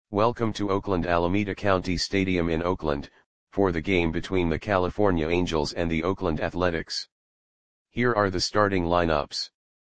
Welcome to Oakland Alameda County Stadium in Oakland, for the game between the California Angels and the Oakland Athletics. Here are the starting lineups.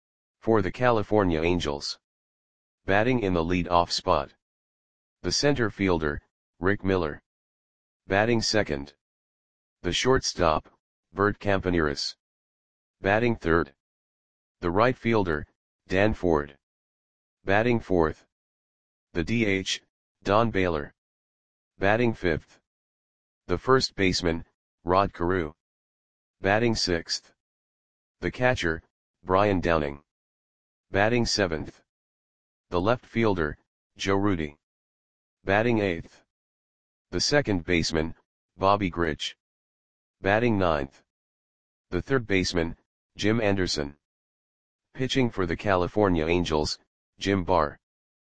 For the California Angels. Batting in the lead-off spot. The center fielder, Rick Miller. Batting second. The shortstop, Bert Campaneris. Batting third. The right fielder, Dan Ford. Batting fourth. The DH, Don Baylor. Batting fifth. The first baseman, Rod Carew. Batting sixth. The catcher, Brian Downing. Batting seventh. The left fielder, Joe Rudi. Batting eighth. The second baseman, Bobby Grich. Batting ninth. The third baseman, Jim Anderson. Pitching for the California Angels, Jim Barr.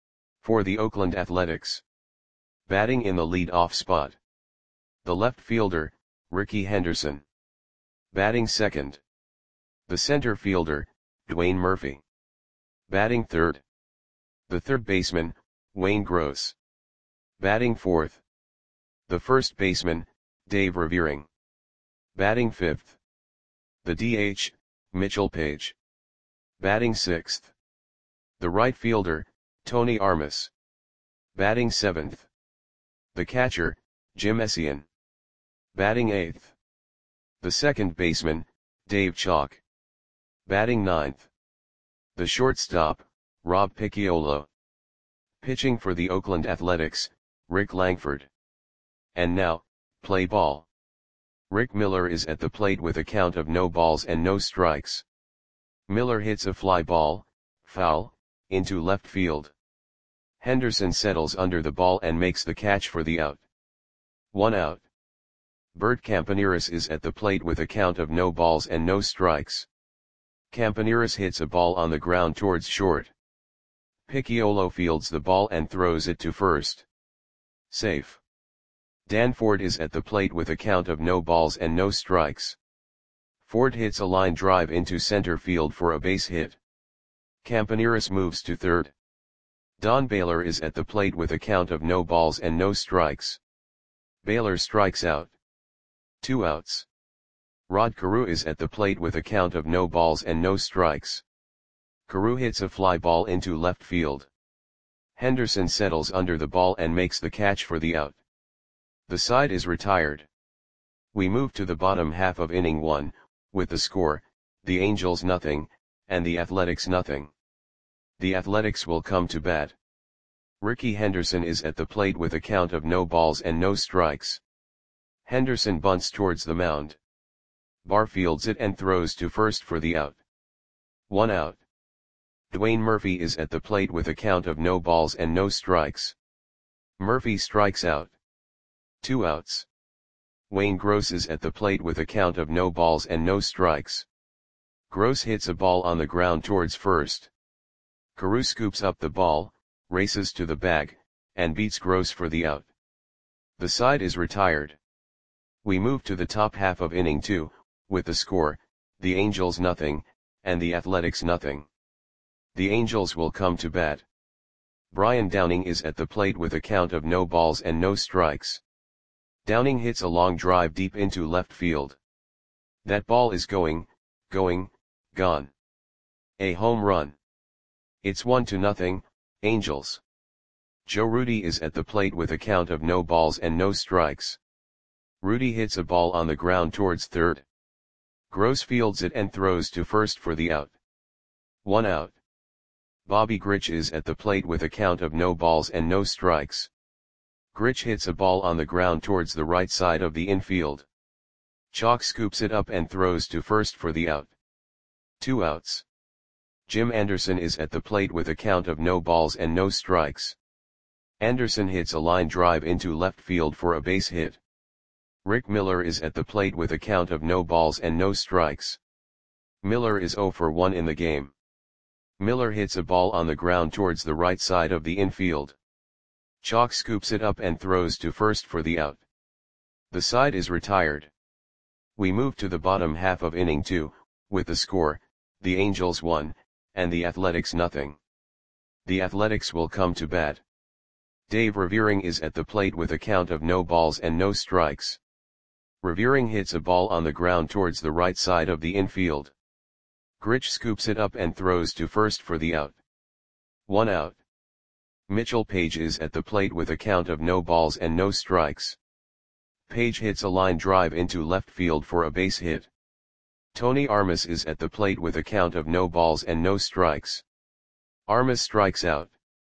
For the Oakland Athletics. Batting in the lead-off spot. The left fielder, Rickey Henderson. Batting second. The center fielder, Dwayne Murphy. Batting third. The third baseman, Wayne Gross. Batting fourth. The first baseman, Dave Revering. Batting fifth. The DH, Mitchell Page. Batting sixth. The right fielder, Tony Armas. Batting seventh. The catcher, Jim Essien. Batting eighth. The second baseman, Dave Chalk. Batting ninth. The shortstop, Rob Picciolo. Pitching for the Oakland Athletics, Rick Langford. And now, play ball. Rick Miller is at the plate with a count of no balls and no strikes. Miller hits a fly ball, foul, into left field. Henderson settles under the ball and makes the catch for the out. 1 out. Bert Campaneris is at the plate with a count of no balls and no strikes. Campaneris hits a ball on the ground towards short. Picciolo fields the ball and throws it to first. Safe. Dan Ford is at the plate with a count of no balls and no strikes. Ford hits a line drive into center field for a base hit. Campaneris moves to third. Don Baylor is at the plate with a count of no balls and no strikes. Baylor strikes out. 2 outs. Rod Carew is at the plate with a count of no balls and no strikes. Carew hits a fly ball into left field. Henderson settles under the ball and makes the catch for the out. The side is retired. We move to the bottom half of inning 1, with the score, the Angels nothing, and the Athletics nothing. The Athletics will come to bat. Rickey Henderson is at the plate with a count of no balls and no strikes. Henderson bunts towards the mound. Barr fields it and throws to first for the out. 1 out. Dwayne Murphy is at the plate with a count of no balls and no strikes. Murphy strikes out. 2 outs. Wayne Gross is at the plate with a count of no balls and no strikes. Gross hits a ball on the ground towards first. Carew scoops up the ball, races to the bag, and beats Gross for the out. The side is retired. We move to the top half of inning 2, with the score, the Angels nothing, and the Athletics nothing. The Angels will come to bat. Brian Downing is at the plate with a count of no balls and no strikes. Downing hits a long drive deep into left field. That ball is going, gone. A home run. It's 1-0, Angels. Joe Rudi is at the plate with a count of no balls and no strikes. Rudi hits a ball on the ground towards third. Gross fields it and throws to first for the out. 1 out. Bobby Grich is at the plate with a count of no balls and no strikes. Grich hits a ball on the ground towards the right side of the infield. Chalk scoops it up and throws to first for the out. 2 outs. Jim Anderson is at the plate with a count of no balls and no strikes. Anderson hits a line drive into left field for a base hit. Rick Miller is at the plate with a count of no balls and no strikes. Miller is 0 for 1 in the game. Miller hits a ball on the ground towards the right side of the infield. Chalk scoops it up and throws to first for the out. The side is retired. We move to the bottom half of inning 2, with the score, the Angels 1, and the Athletics nothing. The Athletics will come to bat. Dave Revering is at the plate with a count of no balls and no strikes. Revering hits a ball on the ground towards the right side of the infield. Grich scoops it up and throws to first for the out. 1 out. Mitchell Page is at the plate with a count of no balls and no strikes. Page hits a line drive into left field for a base hit. Tony Armas is at the plate with a count of no balls and no strikes. Armas strikes out.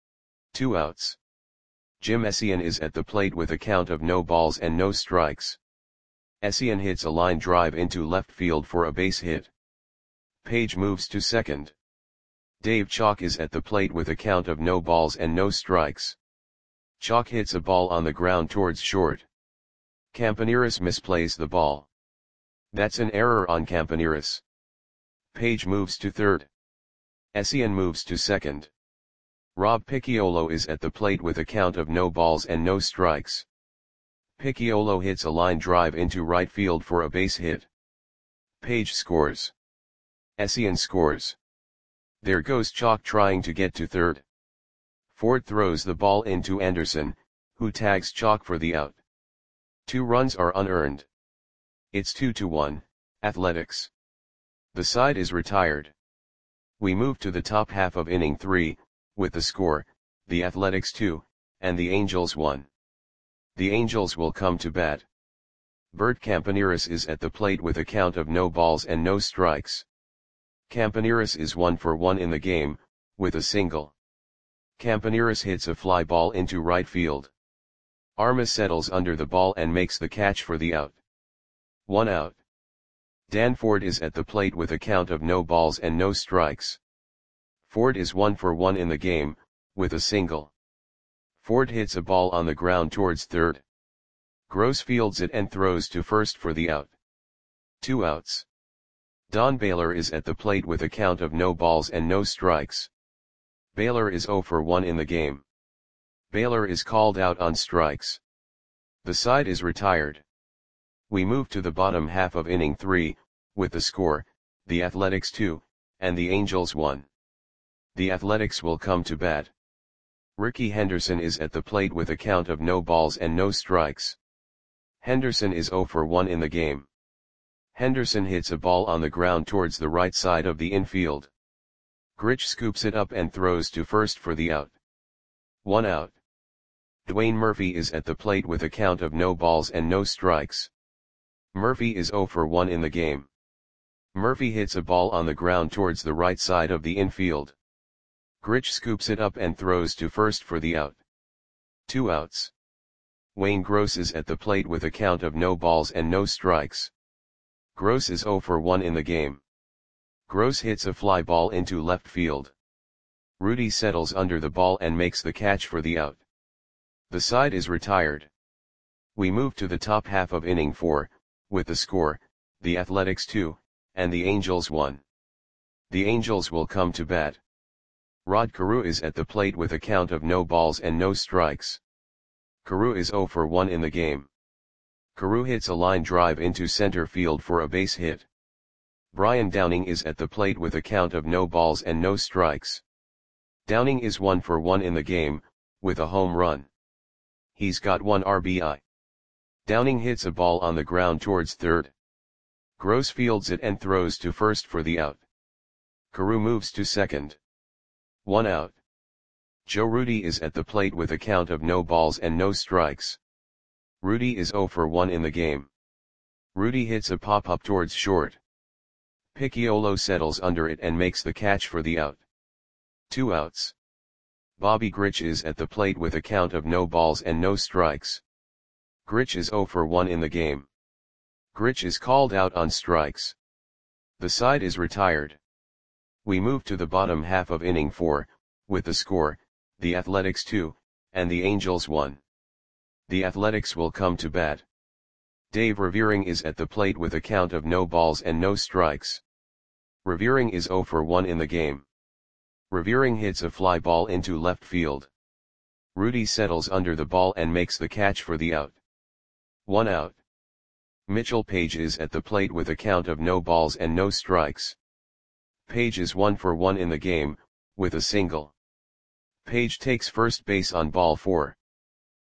2 outs. Jim Essien is at the plate with a count of no balls and no strikes. Essien hits a line drive into left field for a base hit. Page moves to second. Dave Chalk is at the plate with a count of no balls and no strikes. Chalk hits a ball on the ground towards short. Campaneris misplays the ball. That's an error on Campaneris. Page moves to third. Essien moves to second. Rob Picciolo is at the plate with a count of no balls and no strikes. Picciolo hits a line drive into right field for a base hit. Page scores. Essien scores. There goes Chalk trying to get to third. Ford throws the ball into Anderson, who tags Chalk for the out. 2 runs are unearned. It's 2-1, Athletics. The side is retired. We move to the top half of inning 3, with the score, the Athletics 2, and the Angels 1. The Angels will come to bat. Bert Campaneris is at the plate with a count of no balls and no strikes. Campaneris is 1 for 1 in the game, with a single. Campaneris hits a fly ball into right field. Armas settles under the ball and makes the catch for the out. 1 out. Dan Ford is at the plate with a count of no balls and no strikes. Ford is 1 for 1 in the game, with a single. Ford hits a ball on the ground towards third. Gross fields it and throws to first for the out. 2 outs. Don Baylor is at the plate with a count of no balls and no strikes. Baylor is 0 for 1 in the game. Baylor is called out on strikes. The side is retired. We move to the bottom half of inning 3, with the score, the Athletics 2, and the Angels 1. The Athletics will come to bat. Ricky Henderson is at the plate with a count of no balls and no strikes. Henderson is 0 for 1 in the game. Henderson hits a ball on the ground towards the right side of the infield. Grich scoops it up and throws to first for the out. 1 out. Dwayne Murphy is at the plate with a count of no balls and no strikes. Murphy is 0 for 1 in the game. Murphy hits a ball on the ground towards the right side of the infield. Grich scoops it up and throws to first for the out. 2 outs. Wayne Gross is at the plate with a count of no balls and no strikes. Gross is 0 for 1 in the game. Gross hits a fly ball into left field. Rudy settles under the ball and makes the catch for the out. The side is retired. We move to the top half of inning 4, with the score, the Athletics 2, and the Angels 1. The Angels will come to bat. Rod Carew is at the plate with a count of no balls and no strikes. Carew is 0 for 1 in the game. Carew hits a line drive into center field for a base hit. Brian Downing is at the plate with a count of no balls and no strikes. Downing is 1 for 1 in the game, with a home run. He's got 1 RBI. Downing hits a ball on the ground towards third. Gross fields it and throws to first for the out. Carew moves to second. 1 out. Joe Rudy is at the plate with a count of no balls and no strikes. Rudy is 0 for 1 in the game. Rudy hits a pop-up towards short. Picciolo settles under it and makes the catch for the out. 2 outs. Bobby Grich is at the plate with a count of no balls and no strikes. Grich is 0 for 1 in the game. Grich is called out on strikes. The side is retired. We move to the bottom half of inning 4, with the score, the Athletics 2, and the Angels 1. The Athletics will come to bat. Dave Revering is at the plate with a count of no balls and no strikes. Revering is 0 for 1 in the game. Revering hits a fly ball into left field. Rudy settles under the ball and makes the catch for the out. 1 out. Mitchell Page is at the plate with a count of no balls and no strikes. Page is 1 for 1 in the game, with a single. Page takes first base on ball 4.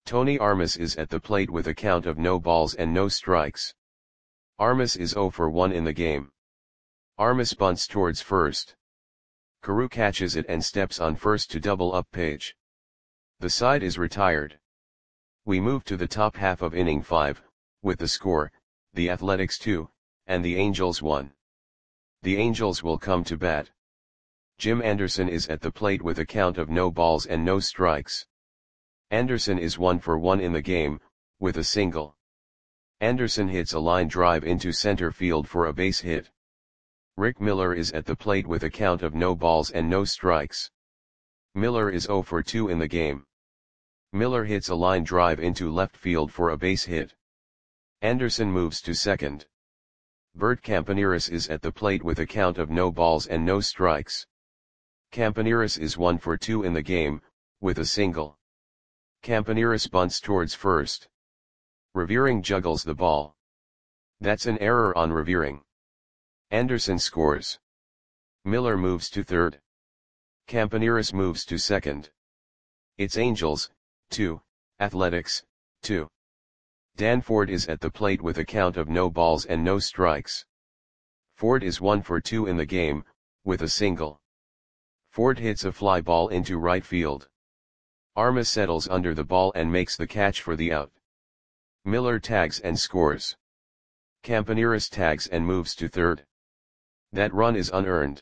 Tony Armas is at the plate with a count of no balls and no strikes. Armas is 0 for 1 in the game. Armas bunts towards first. Carew catches it and steps on first to double up Page. The side is retired. We move to the top half of inning 5, with the score, the Athletics 2, and the Angels 1. The Angels will come to bat. Jim Anderson is at the plate with a count of no balls and no strikes. Anderson is 1 for 1 in the game, with a single. Anderson hits a line drive into center field for a base hit. Rick Miller is at the plate with a count of no balls and no strikes. Miller is 0 for 2 in the game. Miller hits a line drive into left field for a base hit. Anderson moves to second. Bert Campaneris is at the plate with a count of no balls and no strikes. Campaneris is 1 for 2 in the game, with a single. Campaneris bunts towards first. Revering juggles the ball. That's an error on Revering. Anderson scores. Miller moves to third. Campaneris moves to second. It's Angels, 2, Athletics, 2. Dan Ford is at the plate with a count of no balls and no strikes. Ford is 1 for 2 in the game, with a single. Ford hits a fly ball into right field. Armas settles under the ball and makes the catch for the out. Miller tags and scores. Campaneris tags and moves to third. That run is unearned.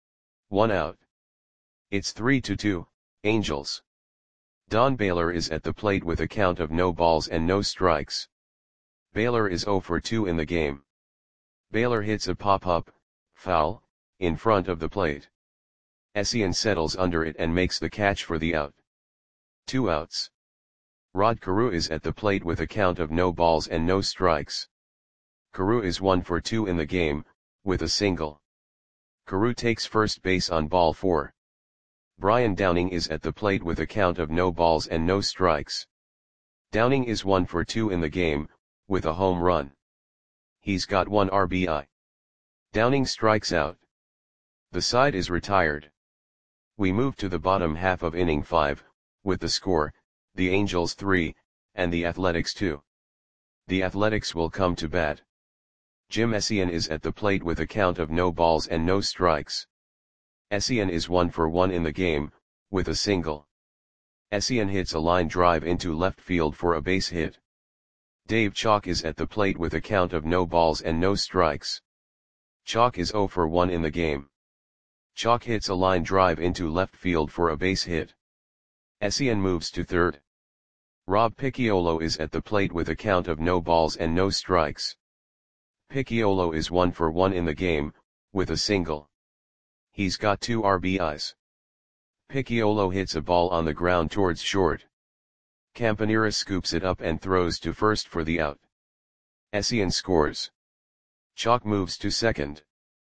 1 out. It's 3-2, Angels. Don Baylor is at the plate with a count of no balls and no strikes. Baylor is 0 for 2 in the game. Baylor hits a pop-up, foul, in front of the plate. Essien settles under it and makes the catch for the out. 2 outs. Rod Carew is at the plate with a count of no balls and no strikes. Carew is 1 for 2 in the game, with a single. Carew takes first base on ball 4. Brian Downing is at the plate with a count of no balls and no strikes. Downing is 1 for 2 in the game, with a home run. He's got 1 RBI. Downing strikes out. The side is retired. We move to the bottom half of inning 5, with the score, the Angels 3, and the Athletics 2. The Athletics will come to bat. Jim Essien is at the plate with a count of no balls and no strikes. Essien is 1 for 1 in the game, with a single. Essien hits a line drive into left field for a base hit. Dave Chalk is at the plate with a count of no balls and no strikes. Chalk is 0 for 1 in the game. Chalk hits a line drive into left field for a base hit. Essien moves to third. Rob Picciolo is at the plate with a count of no balls and no strikes. Picciolo is 1 for 1 in the game, with a single. He's got 2 RBIs. Picciolo hits a ball on the ground towards short. Campaneris scoops it up and throws to first for the out. Essien scores. Chalk moves to second.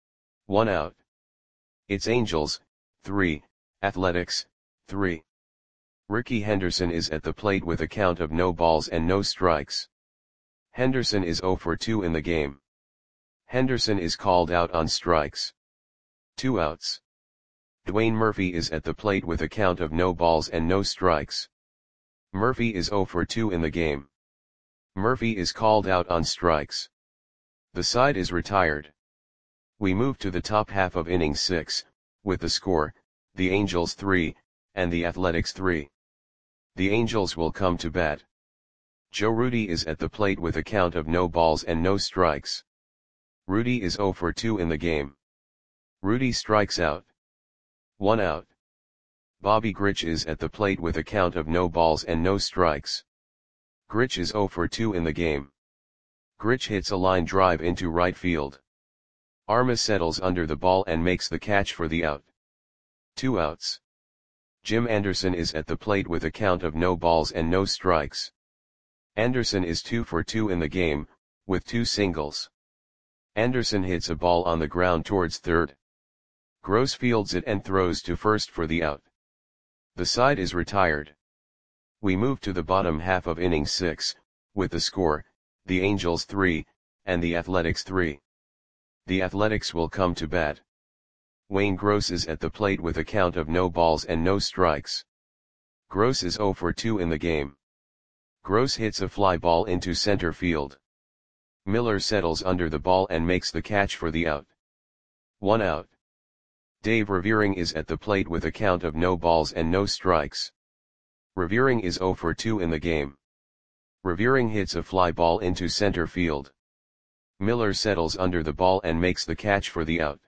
1 out. It's Angels, 3, Athletics, 3. Ricky Henderson is at the plate with a count of no balls and no strikes. Henderson is 0 for 2 in the game. Henderson is called out on strikes. 2 outs. Dwayne Murphy is at the plate with a count of no balls and no strikes. Murphy is 0 for 2 in the game. Murphy is called out on strikes. The side is retired. We move to the top half of inning 6, with the score, the Angels 3, and the Athletics 3. The Angels will come to bat. Joe Rudi is at the plate with a count of no balls and no strikes. Rudi is 0 for 2 in the game. Rudi strikes out. 1 out. Bobby Grich is at the plate with a count of no balls and no strikes. Grich is 0 for 2 in the game. Grich hits a line drive into right field. Armas settles under the ball and makes the catch for the out. 2 outs. Jim Anderson is at the plate with a count of no balls and no strikes. Anderson is 2 for 2 in the game, with 2 singles. Anderson hits a ball on the ground towards third. Gross fields it and throws to first for the out. The side is retired. We move to the bottom half of inning 6, with the score, the Angels 3, and the Athletics 3. The Athletics will come to bat. Wayne Gross is at the plate with a count of no balls and no strikes. Gross is 0 for 2 in the game. Gross hits a fly ball into center field. Miller settles under the ball and makes the catch for the out. 1 out. Dave Revering is at the plate with a count of no balls and no strikes. Revering is 0 for 2 in the game. Revering hits a fly ball into center field. Miller settles under the ball and makes the catch for the out.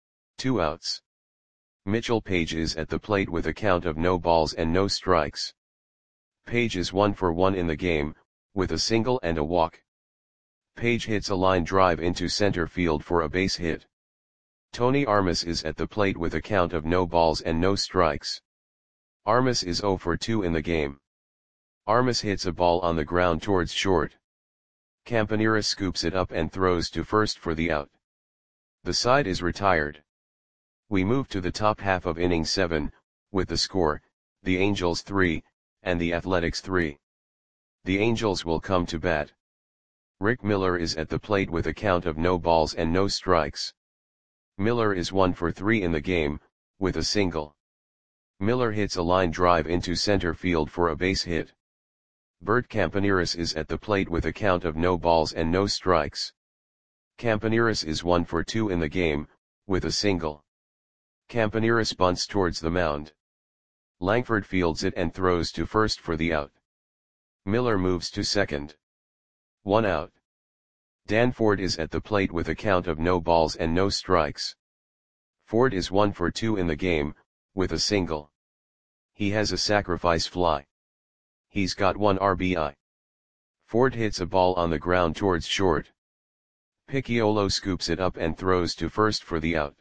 2 outs. Mitchell Page is at the plate with a count of no balls and no strikes. Page is 1 for 1 in the game, with a single and a walk. Page hits a line drive into center field for a base hit. Tony Armas is at the plate with a count of no balls and no strikes. Armas is 0 for 2 in the game. Armas hits a ball on the ground towards short. Campaneris scoops it up and throws to first for the out. The side is retired. We move to the top half of inning 7, with the score, the Angels 3, and the Athletics 3. The Angels will come to bat. Rick Miller is at the plate with a count of no balls and no strikes. Miller is 1 for 3 in the game, with a single. Miller hits a line drive into center field for a base hit. Bert Campaneris is at the plate with a count of no balls and no strikes. Campaneris is 1 for 2 in the game, with a single. Campaneris bunts towards the mound. Langford fields it and throws to first for the out. Miller moves to second. 1 out. Dan Ford is at the plate with a count of no balls and no strikes. Ford is 1 for 2 in the game, with a single. He has a sacrifice fly. He's got 1 RBI. Ford hits a ball on the ground towards short. Picciolo scoops it up and throws to first for the out.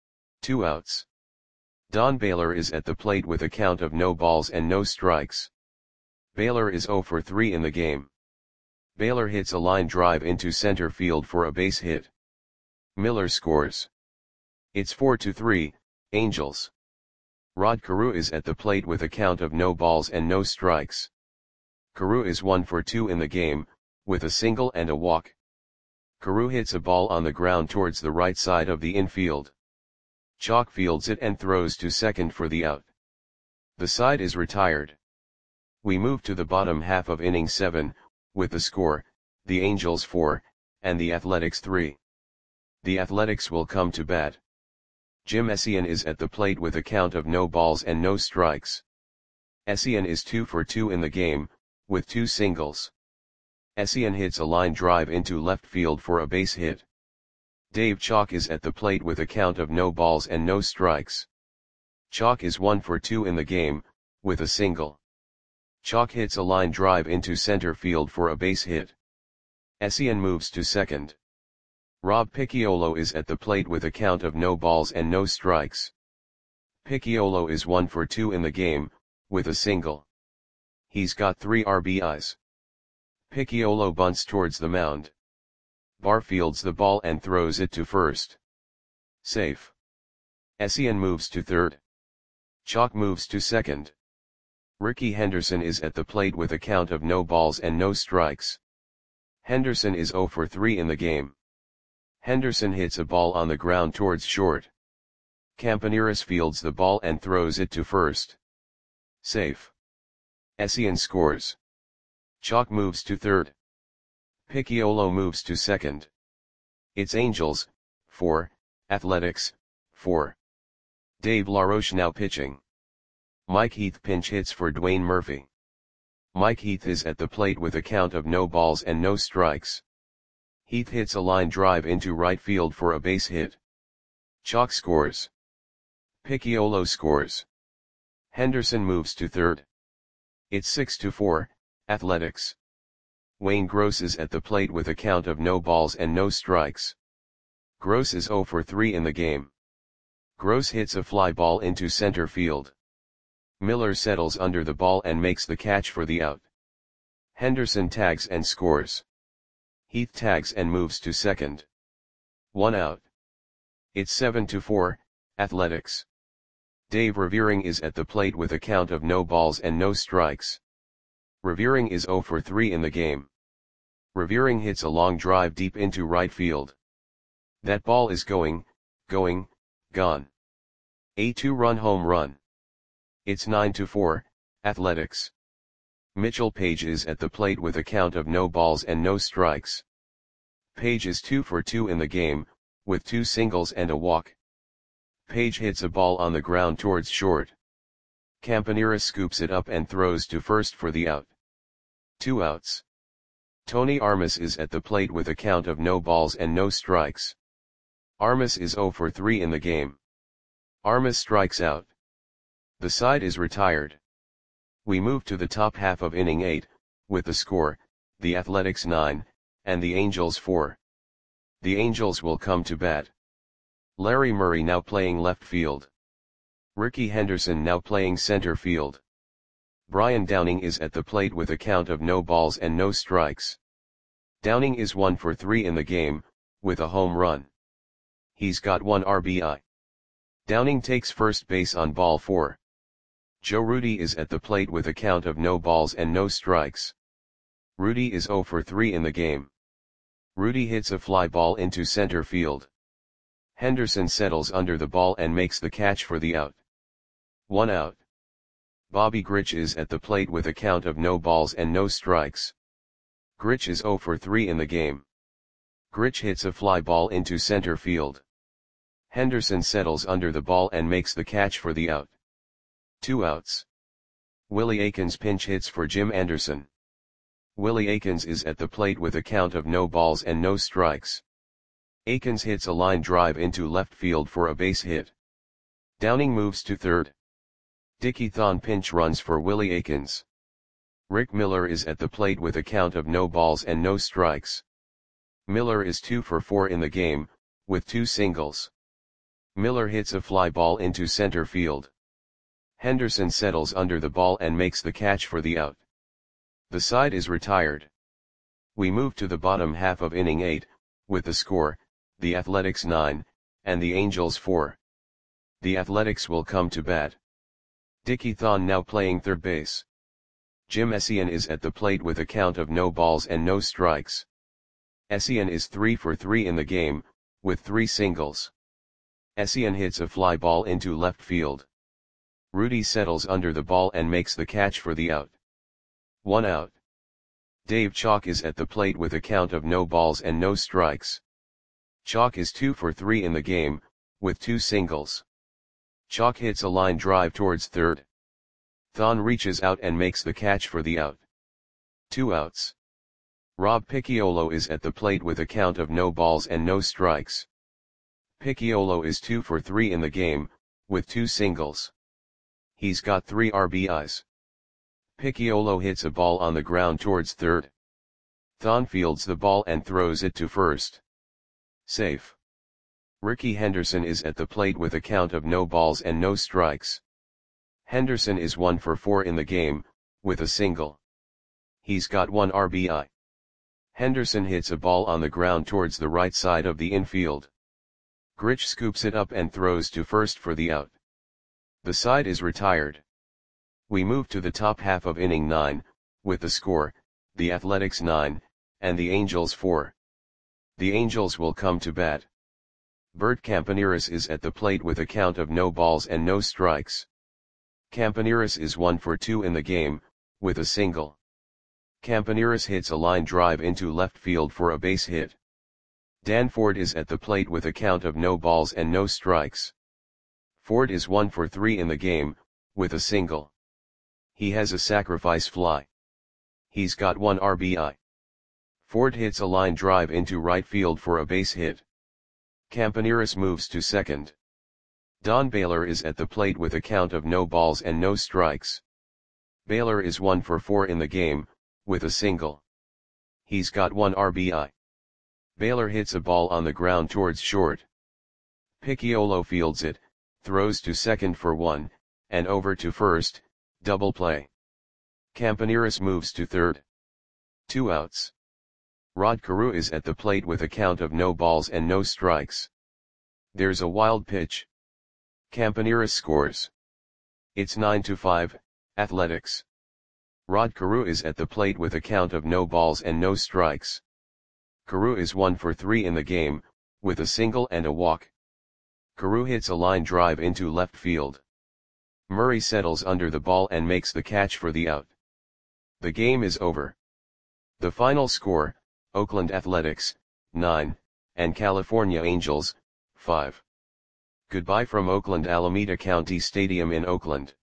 2 outs. Don Baylor is at the plate with a count of no balls and no strikes. Baylor is 0 for 3 in the game. Baylor hits a line drive into center field for a base hit. Miller scores. It's 4-3, Angels. Rod Carew is at the plate with a count of no balls and no strikes. Carew is 1 for 2 in the game, with a single and a walk. Carew hits a ball on the ground towards the right side of the infield. Chalk fields it and throws to second for the out. The side is retired. We move to the bottom half of inning 7, with the score, the Angels 4, and the Athletics 3. The Athletics will come to bat. Jim Essien is at the plate with a count of no balls and no strikes. Essien is 2 for 2 in the game, with 2 singles. Essien hits a line drive into left field for a base hit. Dave Chalk is at the plate with a count of no balls and no strikes. Chalk is 1 for 2 in the game, with a single. Chalk hits a line drive into center field for a base hit. Essien moves to second. Rob Picciolo is at the plate with a count of no balls and no strikes. Picciolo is 1 for 2 in the game, with a single. He's got 3 RBIs. Picciolo bunts towards the mound. Barr fields the ball and throws it to first. Safe. Essien moves to third. Chalk moves to second. Ricky Henderson is at the plate with a count of no balls and no strikes. Henderson is 0 for 3 in the game. Henderson hits a ball on the ground towards short. Campaneris fields the ball and throws it to first. Safe. Essien scores. Chalk moves to third. Picciolo moves to second. It's Angels, 4, Athletics, 4. Dave LaRoche now pitching. Mike Heath pinch hits for Dwayne Murphy. Mike Heath is at the plate with a count of no balls and no strikes. Heath hits a line drive into right field for a base hit. Chalk scores. Picciolo scores. Henderson moves to third. It's 6-4, Athletics. Wayne Gross is at the plate with a count of no balls and no strikes. Gross is 0 for 3 in the game. Gross hits a fly ball into center field. Miller settles under the ball and makes the catch for the out. Henderson tags and scores. Heath tags and moves to second. 1 out. It's 7-4, Athletics. Dave Revering is at the plate with a count of no balls and no strikes. Revering is 0 for 3 in the game. Revering hits a long drive deep into right field. That ball is gone. A 2-run home run. It's 9-4, Athletics. Mitchell Page is at the plate with a count of no balls and no strikes. Page is 2 for 2 in the game, with 2 singles and a walk. Page hits a ball on the ground towards short. Campanera scoops it up and throws to first for the out. 2 outs. Tony Armas is at the plate with a count of no balls and no strikes. Armas is 0 for 3 in the game. Armas strikes out. The side is retired. We move to the top half of inning 8, with the score, the Athletics 9, and the Angels 4. The Angels will come to bat. Larry Murray now playing left field. Ricky Henderson now playing center field. Brian Downing is at the plate with a count of no balls and no strikes. Downing is 1 for 3 in the game, with a home run. He's got 1 RBI. Downing takes first base on ball 4. Joe Rudi is at the plate with a count of no balls and no strikes. Rudi is 0 for 3 in the game. Rudi hits a fly ball into center field. Henderson settles under the ball and makes the catch for the out. 1 out. Bobby Grich is at the plate with a count of no balls and no strikes. Grich is 0 for 3 in the game. Grich hits a fly ball into center field. Henderson settles under the ball and makes the catch for the out. 2 outs. Willie Aikens pinch hits for Jim Anderson. Willie Aikens is at the plate with a count of no balls and no strikes. Aikens hits a line drive into left field for a base hit. Downing moves to third. Dickie Thon pinch runs for Willie Aikens. Rick Miller is at the plate with a count of no balls and no strikes. Miller is 2 for 4 in the game, with 2 singles. Miller hits a fly ball into center field. Henderson settles under the ball and makes the catch for the out. The side is retired. We move to the bottom half of inning 8, with the score, the Athletics 9, and the Angels 4. The Athletics will come to bat. Dickie Thon now playing third base. Jim Essien is at the plate with a count of no balls and no strikes. Essien is 3 for 3 in the game, with 3 singles. Essien hits a fly ball into left field. Rudi settles under the ball and makes the catch for the out. 1 out. Dave Chalk is at the plate with a count of no balls and no strikes. Chalk is 2 for 3 in the game, with 2 singles. Chalk hits a line drive towards third. Thon reaches out and makes the catch for the out. 2 outs. Rob Picciolo is at the plate with a count of no balls and no strikes. Picciolo is 2 for 3 in the game, with 2 singles. He's got 3 RBIs. Picciolo hits a ball on the ground towards third. Thon fields the ball and throws it to first. Safe. Ricky Henderson is at the plate with a count of no balls and no strikes. Henderson is 1 for 4 in the game, with a single. He's got 1 RBI. Henderson hits a ball on the ground towards the right side of the infield. Grich scoops it up and throws to first for the out. The side is retired. We move to the top half of inning 9, with the score, the Athletics 9, and the Angels 4. The Angels will come to bat. Bert Campaneris is at the plate with a count of no balls and no strikes. Campaneris is 1 for 2 in the game, with a single. Campaneris hits a line drive into left field for a base hit. Dan Ford is at the plate with a count of no balls and no strikes. Ford is 1 for 3 in the game, with a single. He has a sacrifice fly. He's got 1 RBI. Ford hits a line drive into right field for a base hit. Campaneris moves to second. Don Baylor is at the plate with a count of no balls and no strikes. Baylor is 1 for 4 in the game, with a single. He's got 1 RBI. Baylor hits a ball on the ground towards short. Picciolo fields it, throws to second for 1, and over to first, double play. Campaneris moves to third. 2 outs. Rod Carew is at the plate with a count of no balls and no strikes. There's a wild pitch. Campaneris scores. It's 9-5, Athletics. Rod Carew is at the plate with a count of no balls and no strikes. Carew is 1 for 3 in the game, with a single and a walk. Carew hits a line drive into left field. Murray settles under the ball and makes the catch for the out. The game is over. The final score, Oakland Athletics, 9, and California Angels, 5. Goodbye from Oakland Alameda County Stadium in Oakland.